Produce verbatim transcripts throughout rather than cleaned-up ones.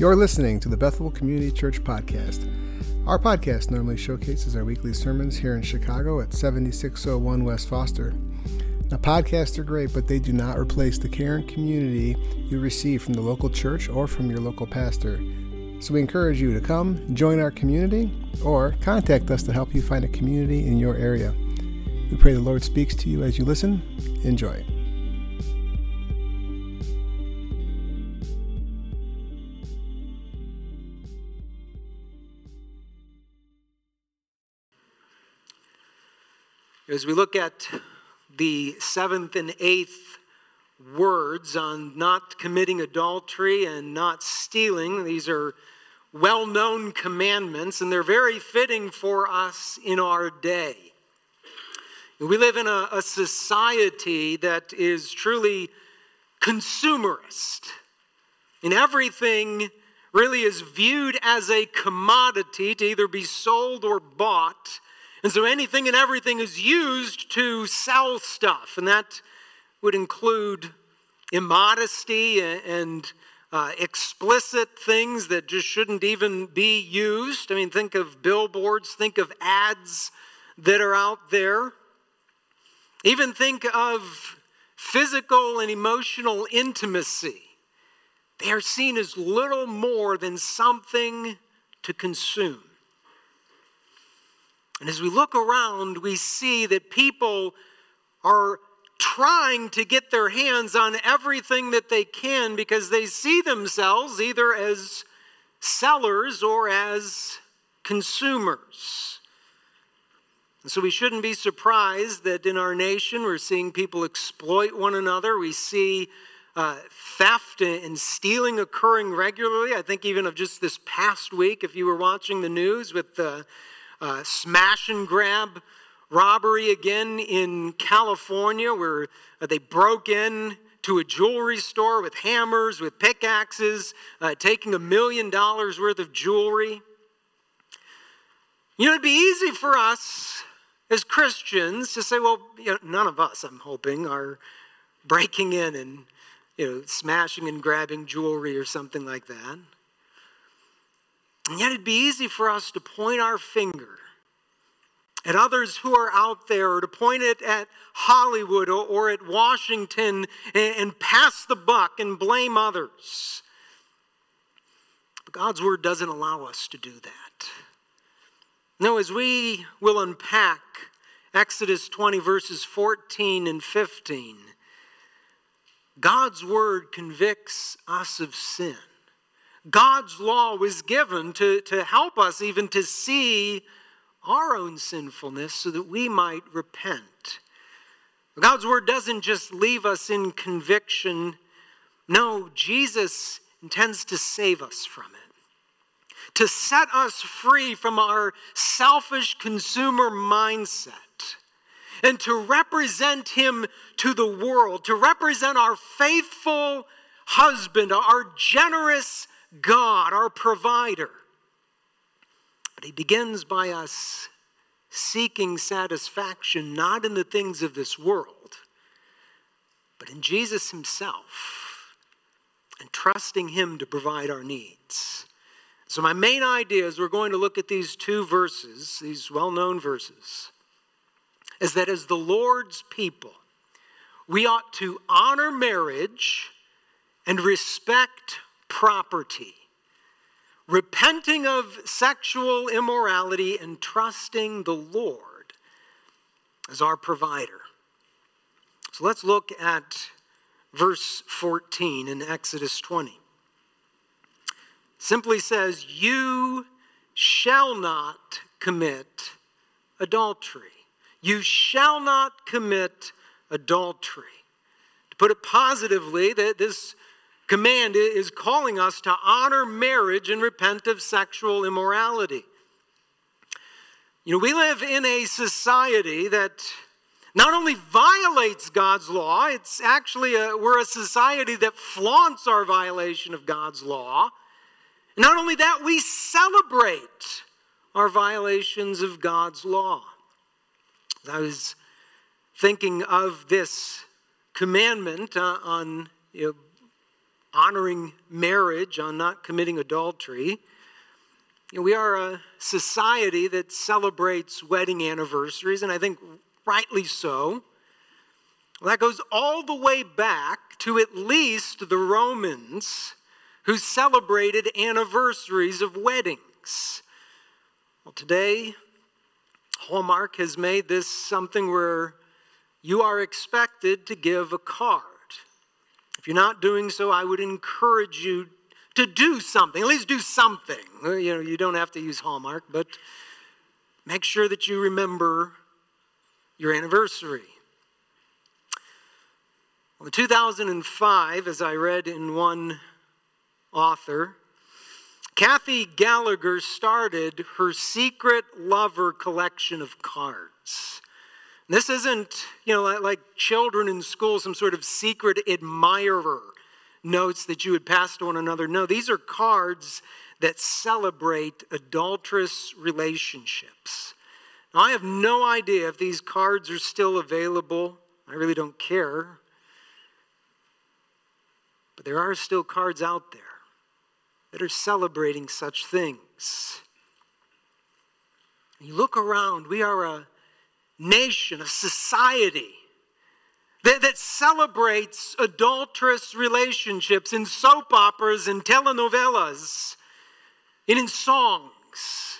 You're listening to the Bethel Community Church Podcast. Our podcast normally showcases our weekly sermons here in Chicago at seventy-six oh one West Foster. Now, podcasts are great, but they do not replace the care and community you receive from the local church or from your local pastor. So we encourage you to come, join our community, or contact us to help you find a community in your area. We pray the Lord speaks to you as you listen. Enjoy. As we look at the seventh and eighth words on not committing adultery and not stealing, these are well-known commandments, and they're very fitting for us in our day. We live in a, a society that is truly consumerist, and everything really is viewed as a commodity to either be sold or bought. And so anything and everything is used to sell stuff, and that would include immodesty and uh, explicit things that just shouldn't even be used. I mean, think of billboards, think of ads that are out there. Even think of physical and emotional intimacy. They are seen as little more than something to consume. And as we look around, we see that people are trying to get their hands on everything that they can because they see themselves either as sellers or as consumers. And so we shouldn't be surprised that in our nation we're seeing people exploit one another. We see uh, theft and stealing occurring regularly. I think even of just this past week, if you were watching the news with the Uh, smash and grab robbery again in California, where uh, they broke in to a jewelry store with hammers, with pickaxes, uh, taking a million dollars worth of jewelry. You know, it'd be easy for us as Christians to say, well, you know, none of us, I'm hoping, are breaking in and, you know, smashing and grabbing jewelry or something like that. And yet it'd be easy for us to point our finger at others who are out there, or to point it at Hollywood or, or at Washington and, and pass the buck and blame others. But God's word doesn't allow us to do that. No, as we will unpack Exodus twenty verses fourteen and fifteen, God's word convicts us of sin. God's law was given to, to help us even to see our own sinfulness so that we might repent. God's word doesn't just leave us in conviction. No, Jesus intends to save us from it, to set us free from our selfish consumer mindset, and to represent him to the world, to represent our faithful husband, our generous God, our provider. But he begins by us seeking satisfaction not in the things of this world, but in Jesus himself, and trusting him to provide our needs. So my main idea as we're going to look at these two verses, these well-known verses, is that as the Lord's people, we ought to honor marriage and respect property, repenting of sexual immorality and trusting the Lord as our provider. So let's look at verse fourteen in Exodus twenty. It simply says, "You shall not commit adultery. You shall not commit adultery." To put it positively, that this command is calling us to honor marriage and repent of sexual immorality. You know, we live in a society that not only violates God's law, it's actually a, we're a society that flaunts our violation of God's law. Not only that, we celebrate our violations of God's law. I was thinking of this commandment uh, on you know, honoring marriage, on not committing adultery. You know, we are a society that celebrates wedding anniversaries, and I think rightly so. Well, that goes all the way back to at least the Romans, who celebrated anniversaries of weddings. Well, today, Hallmark has made this something where you are expected to give a card. If you're not doing so, I would encourage you to do something, at least do something. You know, you don't have to use Hallmark, but make sure that you remember your anniversary. Well, in two thousand five, as I read in one author, Kathy Gallagher started her secret lover collection of cards. And this isn't, you know, like children in school, some sort of secret admirer notes that you would pass to one another. No, these are cards that celebrate adulterous relationships. Now, I have no idea if these cards are still available. I really don't care. But there are still cards out there that are celebrating such things. You look around, we are a nation, a society that, that celebrates adulterous relationships in soap operas and telenovelas and in songs.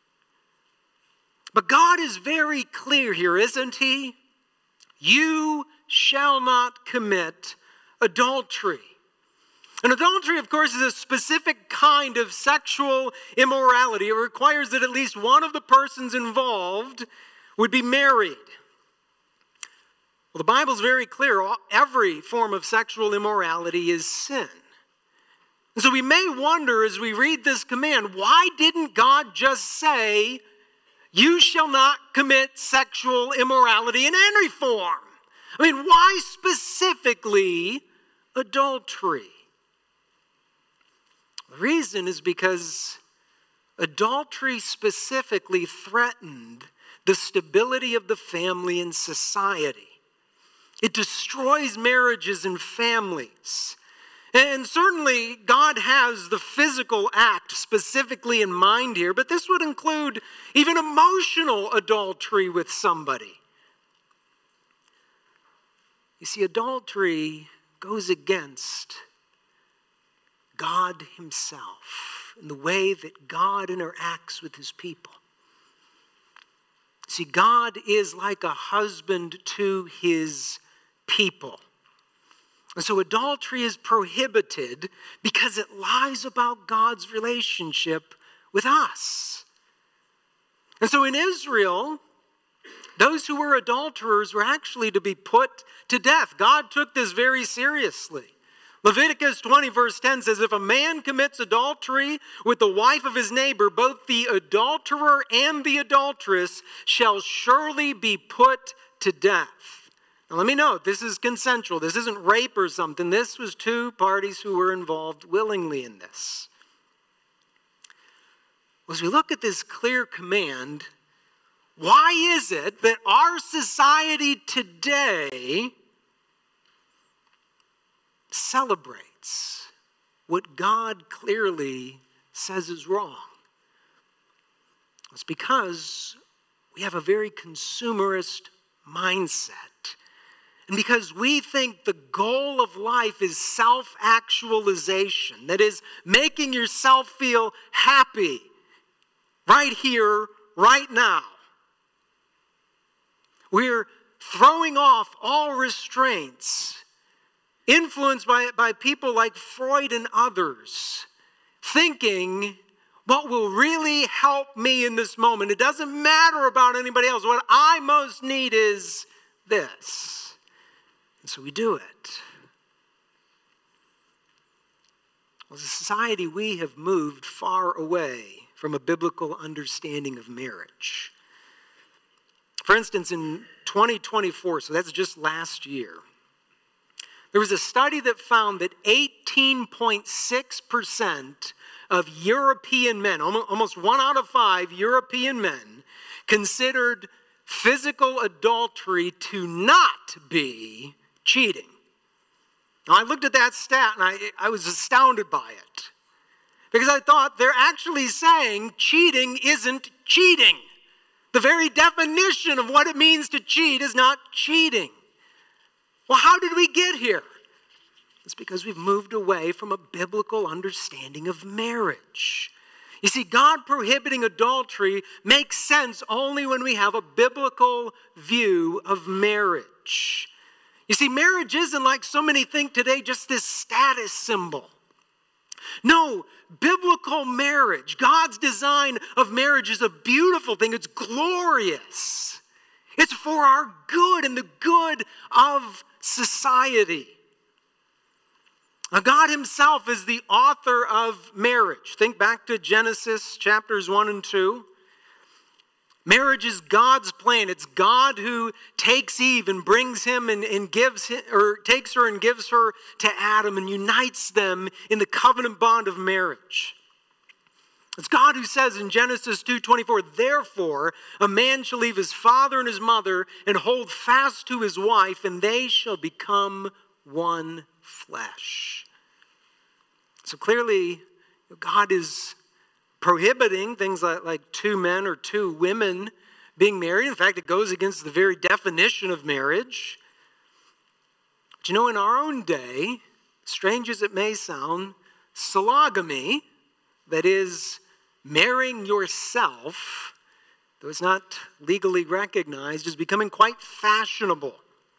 But God is very clear here, isn't he? You shall not commit adultery. And adultery, of course, is a specific kind of sexual immorality. It requires that at least one of the persons involved would be married. Well, the Bible's very clear. Every form of sexual immorality is sin. And so we may wonder as we read this command, why didn't God just say, you shall not commit sexual immorality in any form? I mean, why specifically adultery? The reason is because adultery specifically threatened the stability of the family and society. It destroys marriages and families. And certainly God has the physical act specifically in mind here, but this would include even emotional adultery with somebody. You see, adultery goes against God himself in the way that God interacts with his people. See, God is like a husband to his people. And so adultery is prohibited because it lies about God's relationship with us. And so in Israel, those who were adulterers were actually to be put to death. God took this very seriously. Leviticus twenty verse ten says, if a man commits adultery with the wife of his neighbor, both the adulterer and the adulteress shall surely be put to death. Now let me note, this is consensual. This isn't rape or something. This was two parties who were involved willingly in this. As we look at this clear command, why is it that our society today celebrates what God clearly says is wrong? It's because we have a very consumerist mindset. And because we think the goal of life is self-actualization, that is, making yourself feel happy right here, right now. We're throwing off all restraints, influenced by, by people like Freud and others, thinking what will really help me in this moment. It doesn't matter about anybody else. What I most need is this. And so we do it. As a society, we have moved far away from a biblical understanding of marriage. For instance, in twenty twenty-four, so that's just last year, there was a study that found that eighteen point six percent of European men, almost one out of five European men, considered physical adultery to not be cheating. Now, I looked at that stat and I, I was astounded by it. Because I thought they're actually saying cheating isn't cheating. The very definition of what it means to cheat is not cheating. Well, how did we get here? It's because we've moved away from a biblical understanding of marriage. You see, God prohibiting adultery makes sense only when we have a biblical view of marriage. You see, marriage isn't, like so many think today, just this status symbol. No, biblical marriage, God's design of marriage is a beautiful thing. It's glorious. It's for our good and the good of society. Now, God himself is the author of marriage. Think back to Genesis chapters one and two. Marriage is God's plan. It's God who takes Eve and brings him and, and gives him, or takes her and gives her to Adam and unites them in the covenant bond of marriage. It's God who says in Genesis two twenty-four, therefore a man shall leave his father and his mother and hold fast to his wife, and they shall become one flesh. So clearly, God is prohibiting things like, like two men or two women being married. In fact, it goes against the very definition of marriage. But you know, in our own day, strange as it may sound, sologamy, that is, marrying yourself, though it's not legally recognized, is becoming quite fashionable.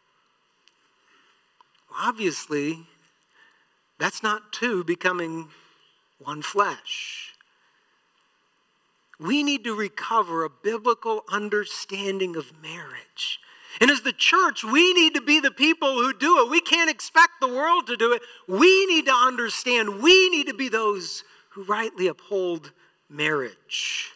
Obviously, that's not two becoming one flesh. We need to recover a biblical understanding of marriage. And as the church, we need to be the people who do it. We can't expect the world to do it. We need to understand. We need to be those who rightly uphold marriage.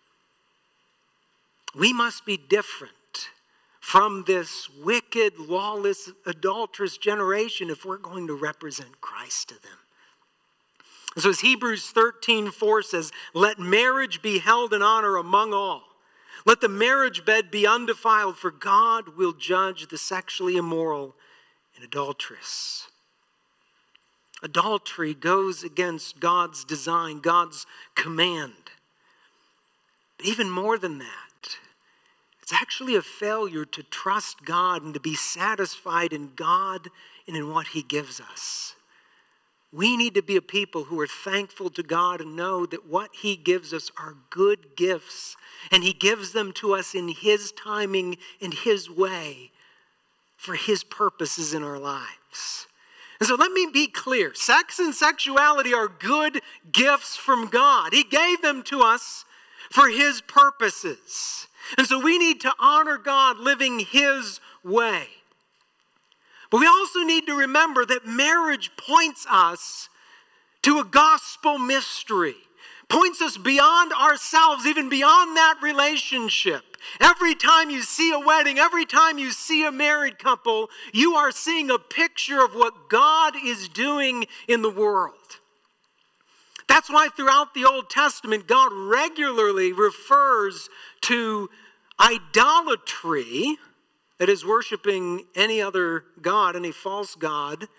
We must be different from this wicked, lawless, adulterous generation if we're going to represent Christ to them. And so as Hebrews thirteen four says, let marriage be held in honor among all. Let the marriage bed be undefiled, for God will judge the sexually immoral and adulterous. Adultery goes against God's design, God's command. But even more than that, it's actually a failure to trust God and to be satisfied in God and in what he gives us. We need to be a people who are thankful to God and know that what he gives us are good gifts, and he gives them to us in his timing and his way for his purposes in our lives. And so let me be clear. Sex and sexuality are good gifts from God. He gave them to us for his purposes. And so we need to honor God living his way. But we also need to remember that marriage points us to a gospel mystery. Points us beyond ourselves, even beyond that relationship. Every time you see a wedding, every time you see a married couple, you are seeing a picture of what God is doing in the world. That's why throughout the Old Testament, God regularly refers to idolatry, that is, worshiping any other god, any false god,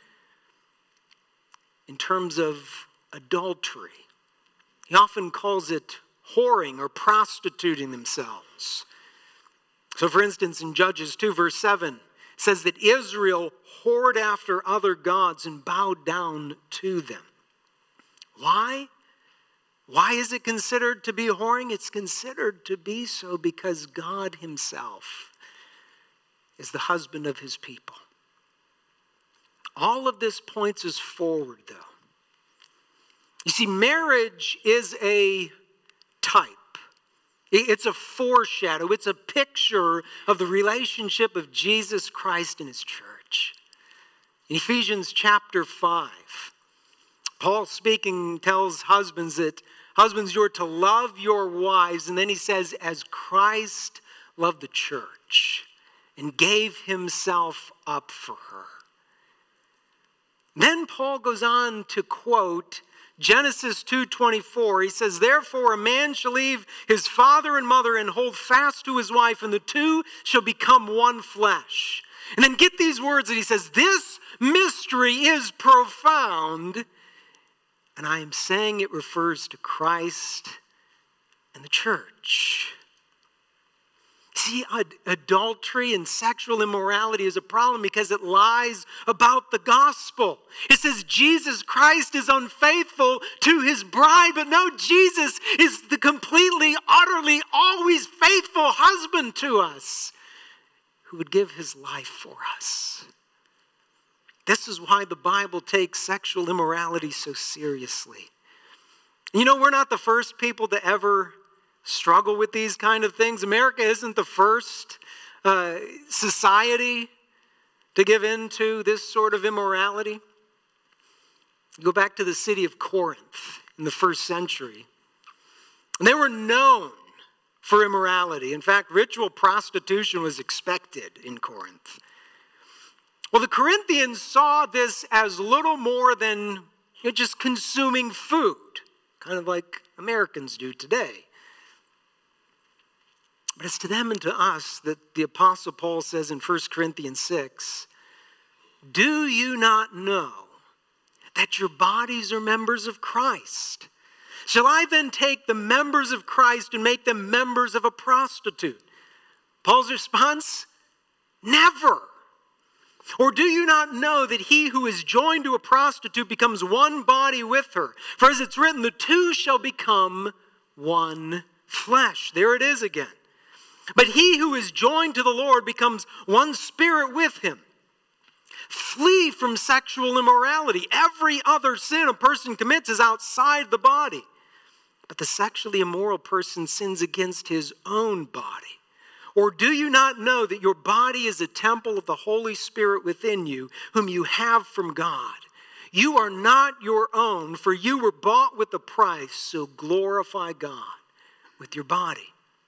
in terms of adultery. He often calls it whoring or prostituting themselves. So for instance, in Judges two, verse seven, it says that Israel whored after other gods and bowed down to them. Why? Why is it considered to be whoring? It's considered to be so because God himself is the husband of his people. All of this points us forward, though. You see, marriage is a type. It's a foreshadow. It's a picture of the relationship of Jesus Christ and his church. In Ephesians chapter five, Paul speaking tells husbands that, husbands, you're to love your wives. And then he says, as Christ loved the church and gave himself up for her. Then Paul goes on to quote Genesis two twenty-four. He says, therefore a man shall leave his father and mother and hold fast to his wife, and the two shall become one flesh. And then get these words that he says, this mystery is profound. And I am saying it refers to Christ and the church. See, ad- adultery and sexual immorality is a problem because it lies about the gospel. It says Jesus Christ is unfaithful to his bride, but no, Jesus is the completely, utterly, always faithful husband to us who would give his life for us. This is why the Bible takes sexual immorality so seriously. You know, we're not the first people to ever struggle with these kind of things. America isn't the first uh, society to give in to this sort of immorality. Go back to the city of Corinth in the first century. And they were known for immorality. In fact, ritual prostitution was expected in Corinth. Well, the Corinthians saw this as little more than you know, just consuming food, kind of like Americans do today. But it's to them and to us that the Apostle Paul says in First Corinthians six, do you not know that your bodies are members of Christ? Shall I then take the members of Christ and make them members of a prostitute? Paul's response, never. Or do you not know that he who is joined to a prostitute becomes one body with her? For as it's written, the two shall become one flesh. There it is again. But he who is joined to the Lord becomes one spirit with him. Flee from sexual immorality. Every other sin a person commits is outside the body. But the sexually immoral person sins against his own body. Or do you not know that your body is a temple of the Holy Spirit within you, whom you have from God? You are not your own, for you were bought with a price, so glorify God with your body.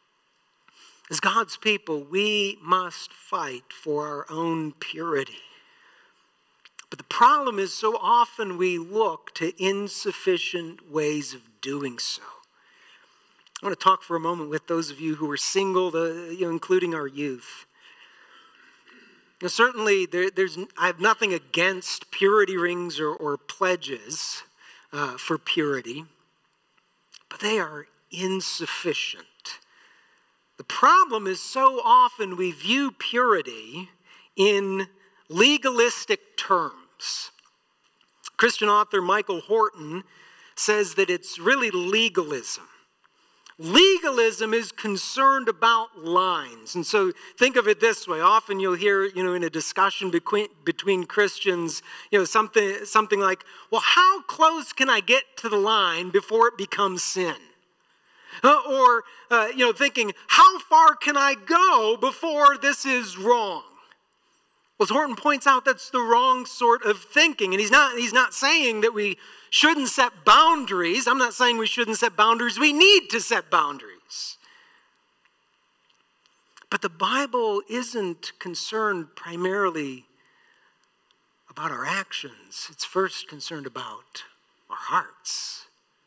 As God's people, we must fight for our own purity. But the problem is so often we look to insufficient ways of doing so. I want to talk for a moment with those of you who are single, the, you know, including our youth. Now, certainly, there, there's I have nothing against purity rings or, or pledges uh, for purity, but they are insufficient. The problem is so often we view purity in legalistic terms. Christian author Michael Horton says that it's really legalism. Legalism is concerned about lines. And so think of it this way. Often you'll hear, you know, in a discussion between, between Christians, you know, something, something like, well, how close can I get to the line before it becomes sin? Uh, or, uh, you know, thinking, how far can I go before this is wrong? Well, as Horton points out, that's the wrong sort of thinking. And he's not, he's not saying that we shouldn't set boundaries. I'm not saying we shouldn't set boundaries. We need to set boundaries. But the Bible isn't concerned primarily about our actions. It's first concerned about our hearts.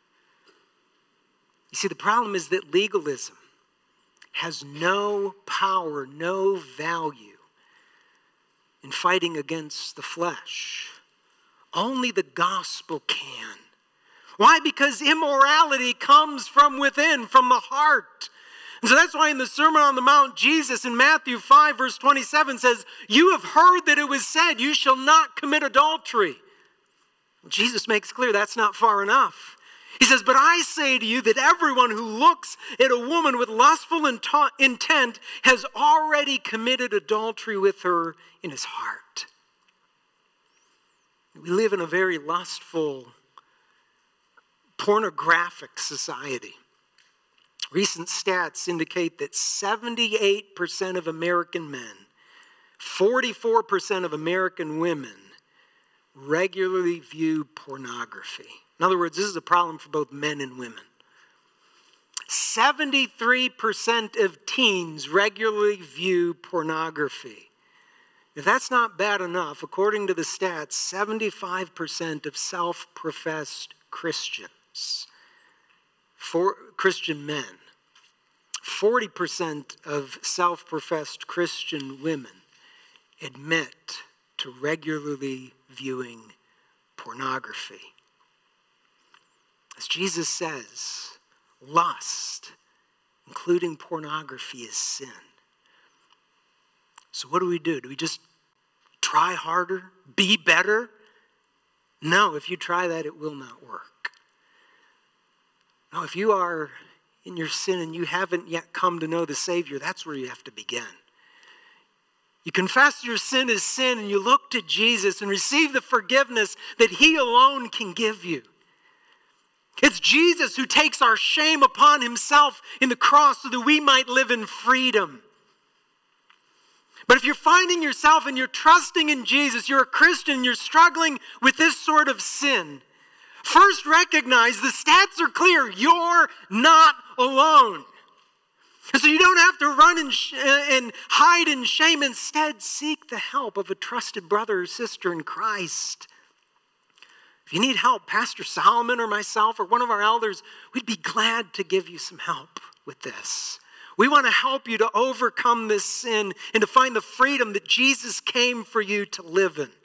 You see, the problem is that legalism has no power, no value in fighting against the flesh. Only the gospel can. Why? Because immorality comes from within, from the heart. And so that's why in the Sermon on the Mount, Jesus in Matthew five, verse twenty-seven says, you have heard that it was said, you shall not commit adultery. Jesus makes clear that's not far enough. He says, but I say to you that everyone who looks at a woman with lustful intent has already committed adultery with her in his heart. We live in a very lustful, pornographic society. Recent stats indicate that seventy-eight percent of American men, forty-four percent of American women regularly view pornography. In other words, this is a problem for both men and women. seventy-three percent of teens regularly view pornography. If that's not bad enough, according to the stats, seventy-five percent of self-professed Christians, for Christian men, forty percent of self-professed Christian women admit to regularly viewing pornography. As Jesus says, lust, including pornography, is sin. So what do we do? Do we just try harder? Be better? No, if you try that, it will not work. No, if you are in your sin and you haven't yet come to know the Savior, that's where you have to begin. You confess your sin as sin and you look to Jesus and receive the forgiveness that He alone can give you. It's Jesus who takes our shame upon Himself in the cross so that we might live in freedom. But if you're finding yourself and you're trusting in Jesus, you're a Christian, you're struggling with this sort of sin, first recognize the stats are clear. You're not alone. And so you don't have to run and, sh- and hide in shame. Instead, seek the help of a trusted brother or sister in Christ. If you need help, Pastor Solomon or myself or one of our elders, we'd be glad to give you some help with this. We want to help you to overcome this sin and to find the freedom that Jesus came for you to live in.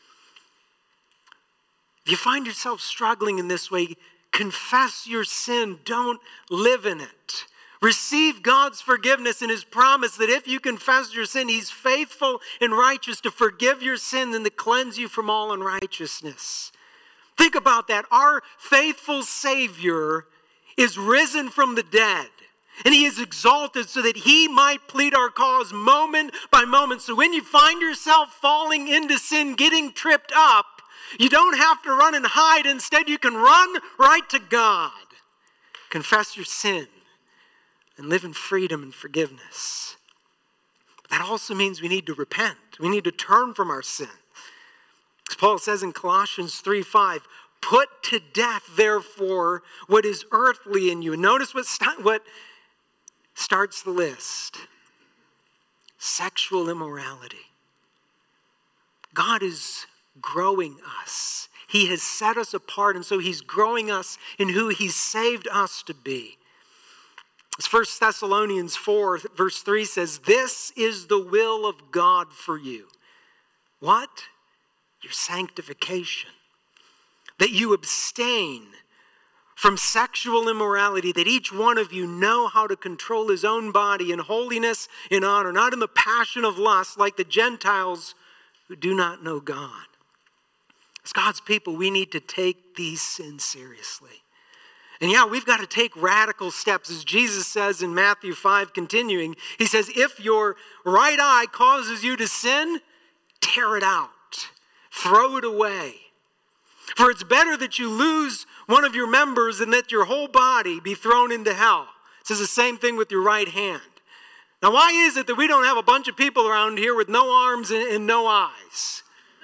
If you find yourself struggling in this way, confess your sin. Don't live in it. Receive God's forgiveness and His promise that if you confess your sin, He's faithful and righteous to forgive your sin and to cleanse you from all unrighteousness. Think about that. Our faithful Savior is risen from the dead. And He is exalted so that He might plead our cause moment by moment. So when you find yourself falling into sin, getting tripped up, you don't have to run and hide. Instead, you can run right to God. Confess your sin and live in freedom and forgiveness. But that also means we need to repent. We need to turn from our sin. As Paul says in Colossians three five, put to death, therefore, what is earthly in you. And notice what, st- what starts the list. Sexual immorality. God is growing us. He has set us apart, and so He's growing us in who He's saved us to be. As First Thessalonians four, verse three says, this is the will of God for you. What? Your sanctification. That you abstain from sexual immorality, that each one of you know how to control his own body in holiness and honor, not in the passion of lust like the Gentiles who do not know God. As God's people, we need to take these sins seriously. And yeah, we've got to take radical steps. As Jesus says in Matthew five, continuing, He says, if your right eye causes you to sin, tear it out. Throw it away. For it's better that you lose one of your members than that your whole body be thrown into hell. It says the same thing with your right hand. Now, why is it that we don't have a bunch of people around here with no arms and, and no eyes?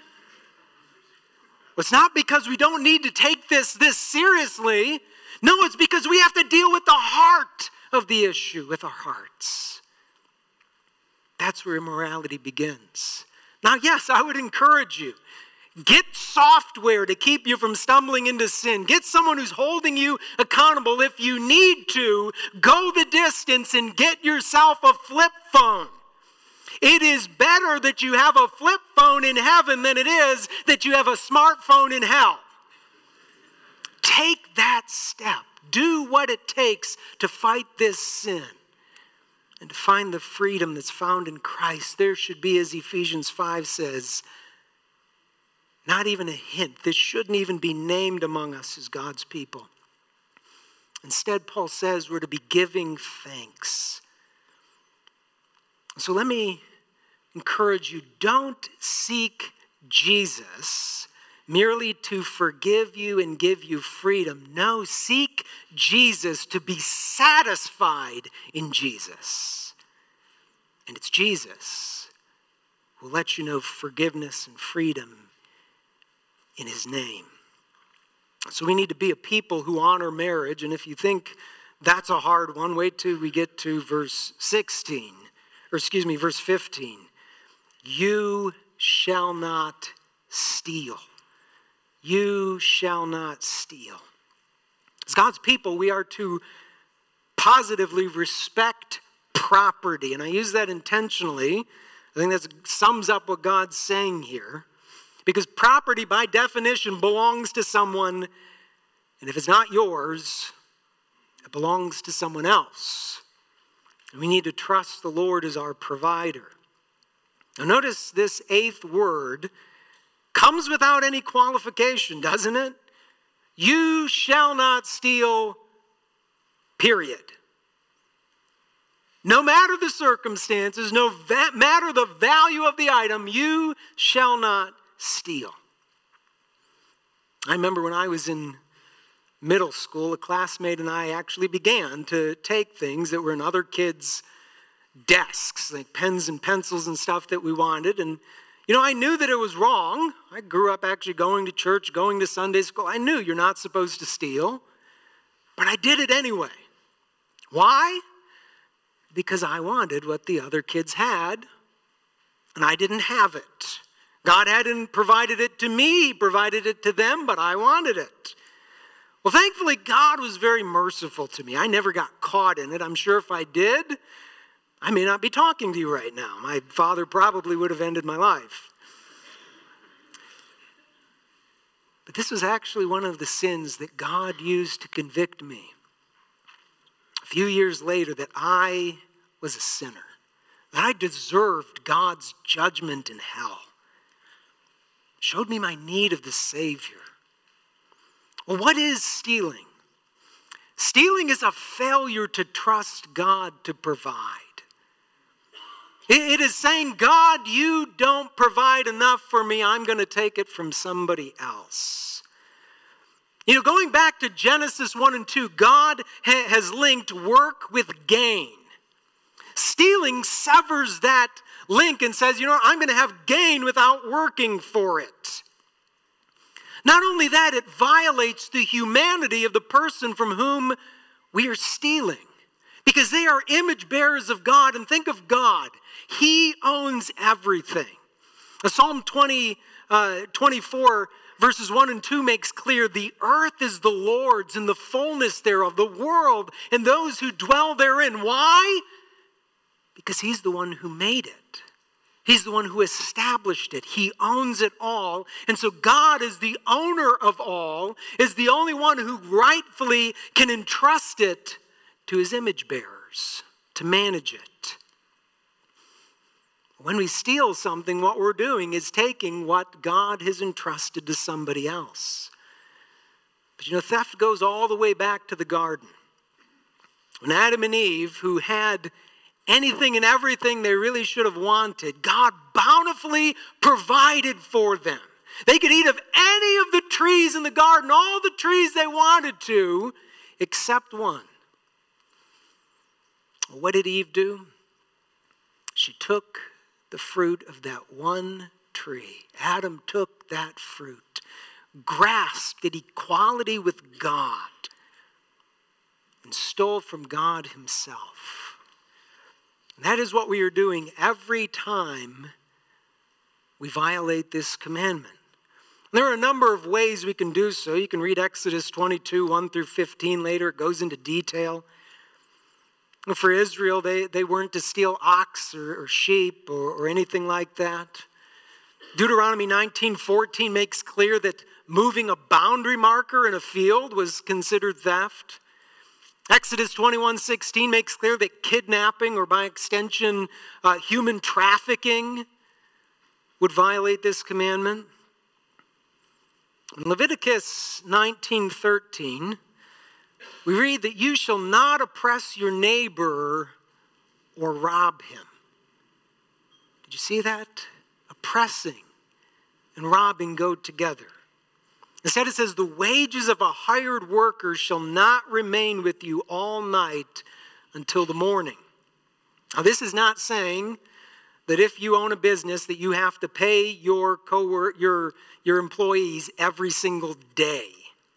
Well, it's not because we don't need to take this, this seriously. No, it's because we have to deal with the heart of the issue, with our hearts. That's where immorality begins. Now, yes, I would encourage you. Get software to keep you from stumbling into sin. Get someone who's holding you accountable. If you need to, go the distance and get yourself a flip phone. It is better that you have a flip phone in heaven than it is that you have a smartphone in hell. Take that step. Do what it takes to fight this sin and to find the freedom that's found in Christ. There should be, as Ephesians five says, not even a hint. This shouldn't even be named among us as God's people. Instead, Paul says we're to be giving thanks. So let me encourage you, don't seek Jesus merely to forgive you and give you freedom. No, seek Jesus to be satisfied in Jesus. And it's Jesus who will let you know forgiveness and freedom in His name. So we need to be a people who honor marriage. And if you think that's a hard one, wait till we get to verse sixteen. Or excuse me, verse fifteen. You shall not steal. You shall not steal. As God's people, we are to positively respect property. And I use that intentionally. I think that sums up what God's saying here. Because property, by definition, belongs to someone, and if it's not yours, it belongs to someone else. And we need to trust the Lord as our provider. Now notice this eighth word comes without any qualification, doesn't it? You shall not steal, period. No matter the circumstances, no va- matter the value of the item, you shall not steal. I remember when I was in middle school, a classmate and I actually began to take things that were in other kids' desks, like pens and pencils and stuff that we wanted. And, you know, I knew that it was wrong. I grew up actually going to church, going to Sunday school. I knew you're not supposed to steal, but I did it anyway. Why? Because I wanted what the other kids had, and I didn't have it. God hadn't provided it to me, he provided it to them, but I wanted it. Well, thankfully, God was very merciful to me. I never got caught in it. I'm sure if I did, I may not be talking to you right now. My father probably would have ended my life. But this was actually one of the sins that God used to convict me a few years later, that I was a sinner, that I deserved God's judgment in hell. Showed me my need of the Savior. Well, what is stealing? Stealing is a failure to trust God to provide. It is saying, God, you don't provide enough for me. I'm going to take it from somebody else. You know, going back to Genesis one and two, God ha- has linked work with gain. Stealing severs that link and says, you know, I'm going to have gain without working for it. Not only that, it violates the humanity of the person from whom we are stealing. Because they are image bearers of God. And think of God. He owns everything. Psalm twenty, uh, twenty-four, verses one and two makes clear, the earth is the Lord's and the fullness thereof, the world and those who dwell therein. Why? Because he's the one who made it. He's the one who established it. He owns it all. And so God, as the owner of all, is the only one who rightfully can entrust it to his image bearers to manage it. When we steal something, what we're doing is taking what God has entrusted to somebody else. But you know, theft goes all the way back to the garden. When Adam and Eve, who had anything and everything they really should have wanted, God bountifully provided for them. They could eat of any of the trees in the garden, all the trees they wanted to, except one. What did Eve do? She took the fruit of that one tree. Adam took that fruit, grasped at equality with God, and stole from God himself. And that is what we are doing every time we violate this commandment. There are a number of ways we can do so. You can read Exodus twenty-two, one through fifteen later. It goes into detail. For Israel, they, they weren't to steal ox or, or sheep or, or anything like that. Deuteronomy nineteen fourteen makes clear that moving a boundary marker in a field was considered theft. Exodus twenty-one sixteen makes clear that kidnapping, or by extension, uh, human trafficking, would violate this commandment. In Leviticus nineteen thirteen, we read that you shall not oppress your neighbor or rob him. Did you see that? Oppressing and robbing go together. Instead, it says, the wages of a hired worker shall not remain with you all night until the morning. Now, this is not saying that if you own a business that you have to pay your co your, your employees every single day.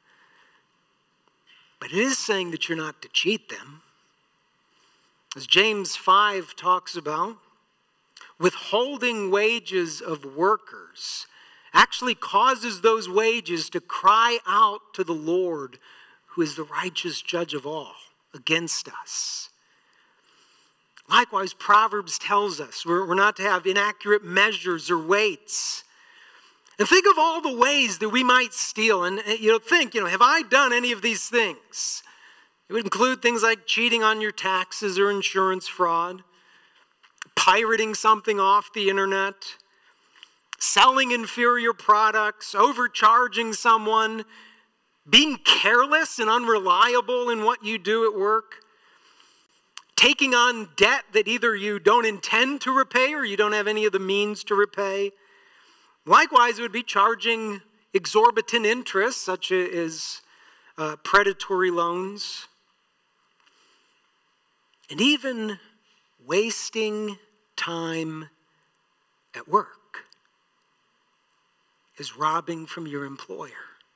But it is saying that you're not to cheat them. As James five talks about, withholding wages of workers actually causes those wages to cry out to the Lord, who is the righteous judge of all, against us. Likewise, Proverbs tells us we're, we're not to have inaccurate measures or weights. And think of all the ways that we might steal. And you know, think, you know, have I done any of these things? It would include things like cheating on your taxes or insurance fraud, pirating something off the internet, selling inferior products, overcharging someone, being careless and unreliable in what you do at work, taking on debt that either you don't intend to repay or you don't have any of the means to repay. Likewise, it would be charging exorbitant interest, such as uh, predatory loans, and even wasting time at work is robbing from your employer.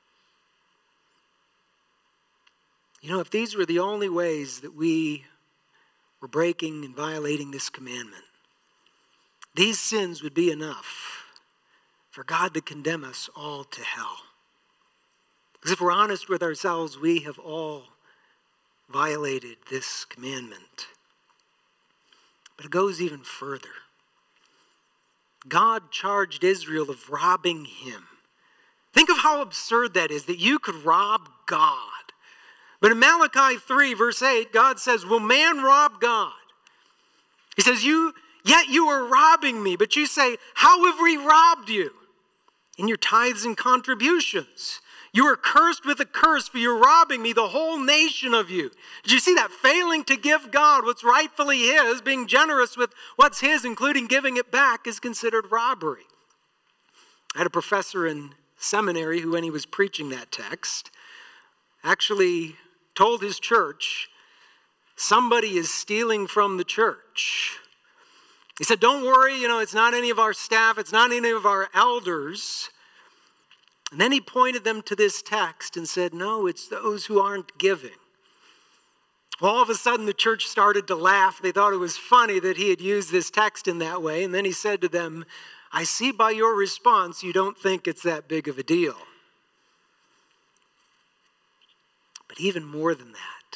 You know, if these were the only ways that we were breaking and violating this commandment, these sins would be enough for God to condemn us all to hell. Because if we're honest with ourselves, we have all violated this commandment. But it goes even further. God charged Israel of robbing him. Think of how absurd that is, that you could rob God. But in Malachi three, verse eight, God says, will man rob God? He says, you, yet you are robbing me. But you say, how have we robbed you? In your tithes and contributions. You are cursed with a curse, for you're robbing me, the whole nation of you. Did you see that? Failing to give God what's rightfully his, being generous with what's his, including giving it back, is considered robbery. I had a professor in seminary who, when he was preaching that text, actually told his church, somebody is stealing from the church. He said, don't worry, you know, it's not any of our staff, it's not any of our elders. And then he pointed them to this text and said, no, it's those who aren't giving. Well, all of a sudden the church started to laugh. They thought it was funny that he had used this text in that way. And then he said to them, I see by your response you don't think it's that big of a deal. But even more than that,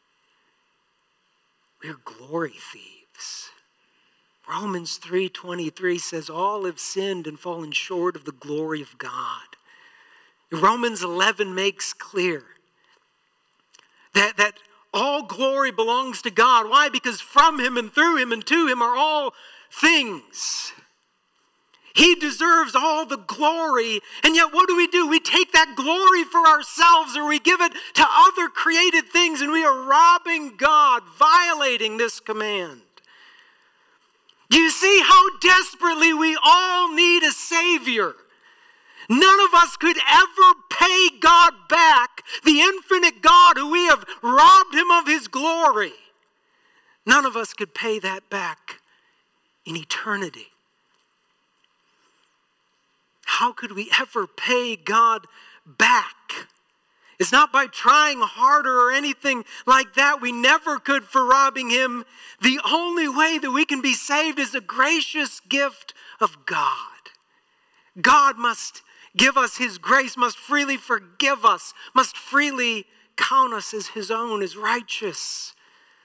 we're glory thieves. Romans three twenty-three says, all have sinned and fallen short of the glory of God. Romans eleven makes clear that, that all glory belongs to God. Why? Because from him and through him and to him are all things. He deserves all the glory. And yet what do we do? We take that glory for ourselves, or we give it to other created things, and we are robbing God, violating this command. Do you see how desperately we all need a Savior? None of us could ever pay God back, the infinite God who we have robbed him of his glory. None of us could pay that back in eternity. How could we ever pay God back? It's not by trying harder or anything like that. We never could for robbing him. The only way that we can be saved is a gracious gift of God. God must give us his grace, must freely forgive us, must freely count us as his own, as righteous.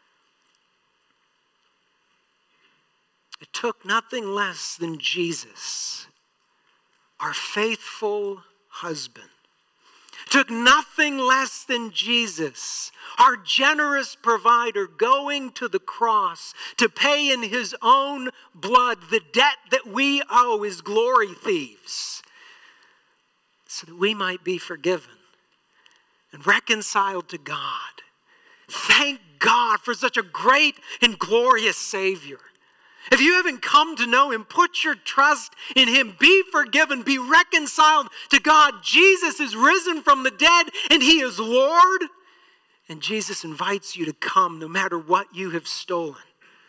It took nothing less than Jesus, our faithful husband. It took nothing less than Jesus, our generous provider, going to the cross to pay in his own blood the debt that we owe as glory thieves, so that we might be forgiven and reconciled to God. Thank God for such a great and glorious Savior. If you haven't come to know him, put your trust in him. Be forgiven. Be reconciled to God. Jesus is risen from the dead, and he is Lord. And Jesus invites you to come no matter what you have stolen.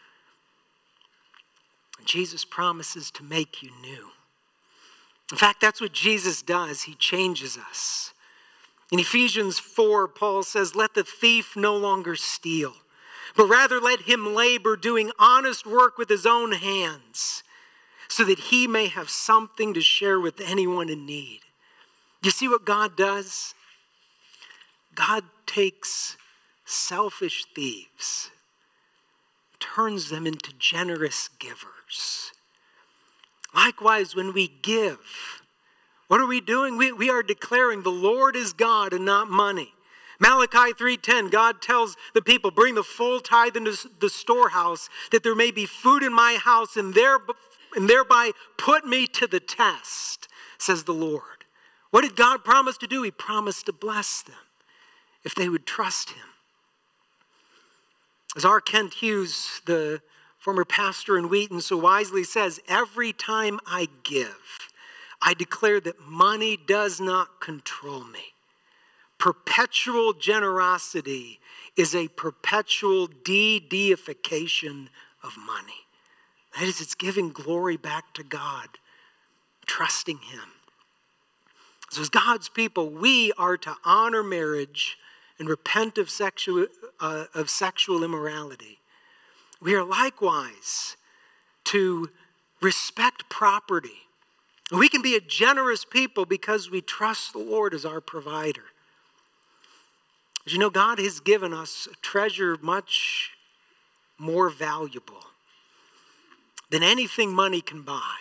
And Jesus promises to make you new. In fact, that's what Jesus does. He changes us. In Ephesians four, Paul says, let the thief no longer steal, but rather let him labor, doing honest work with his own hands, so that he may have something to share with anyone in need. You see what God does? God takes selfish thieves, turns them into generous givers. Likewise, when we give, what are we doing? We, we are declaring the Lord is God and not money. Malachi three ten, God tells the people, bring the full tithe into the storehouse, that there may be food in my house, and, there, and thereby put me to the test, says the Lord. What did God promise to do? He promised to bless them if they would trust him. As R. Kent Hughes, the former pastor in Wheaton, so wisely says, every time I give, I declare that money does not control me. Perpetual generosity is a perpetual de-deification of money. That is, it's giving glory back to God, trusting him. So as God's people, we are to honor marriage and repent of sexual, uh, of sexual immorality. We are likewise to respect property. And we can be a generous people because we trust the Lord as our provider. As you know, God has given us a treasure much more valuable than anything money can buy.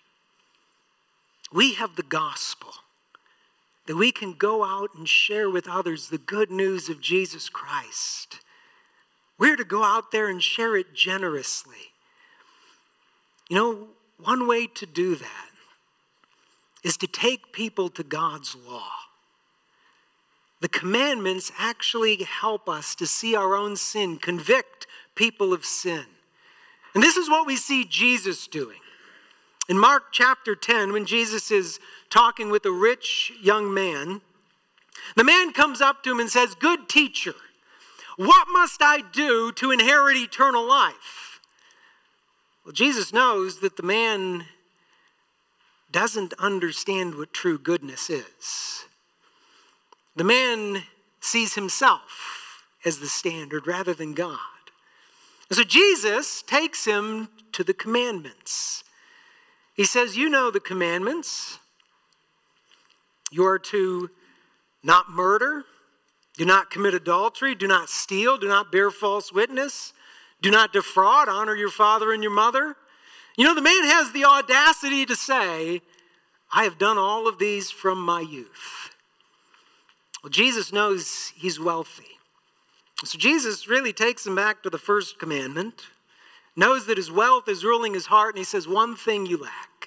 We have the gospel that we can go out and share with others the good news of Jesus Christ. We're to go out there and share it generously. You know, one way to do that is to take people to God's law. The commandments actually help us to see our own sin, convict people of sin. And this is what we see Jesus doing. In Mark chapter ten, when Jesus is talking with a rich young man, the man comes up to him and says, "Good teacher, what must I do to inherit eternal life?" Well, Jesus knows that the man doesn't understand what true goodness is. The man sees himself as the standard rather than God. And so Jesus takes him to the commandments. He says, you know the commandments. You are to not murder, do not commit adultery, do not steal, do not bear false witness, do not defraud, honor your father and your mother. You know, the man has the audacity to say, I have done all of these from my youth. Well, Jesus knows he's wealthy. So Jesus really takes him back to the first commandment, knows that his wealth is ruling his heart, and he says, one thing you lack.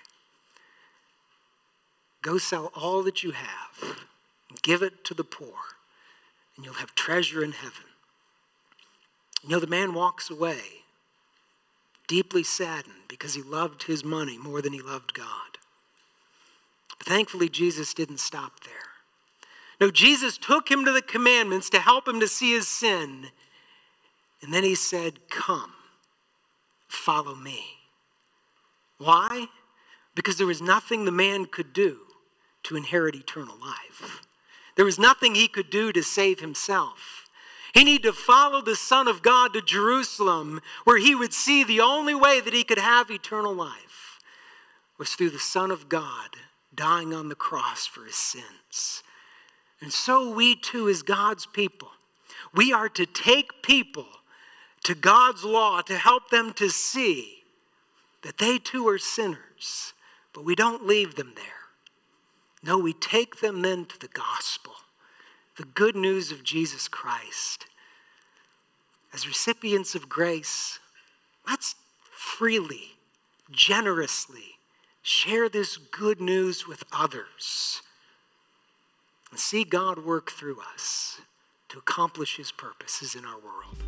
Go sell all that you have and give it to the poor, and you'll have treasure in heaven. You know, the man walks away deeply saddened because he loved his money more than he loved God. But thankfully, Jesus didn't stop there. No, Jesus took him to the commandments to help him to see his sin. And then he said, come, follow me. Why? Because there was nothing the man could do to inherit eternal life. There was nothing he could do to save himself. He needed to follow the Son of God to Jerusalem, where he would see the only way that he could have eternal life was through the Son of God dying on the cross for his sins. And so we too, as God's people, we are to take people to God's law to help them to see that they too are sinners, but we don't leave them there. No, we take them then to the gospel, the good news of Jesus Christ. As recipients of grace, let's freely, generously share this good news with others and see God work through us to accomplish his purposes in our world.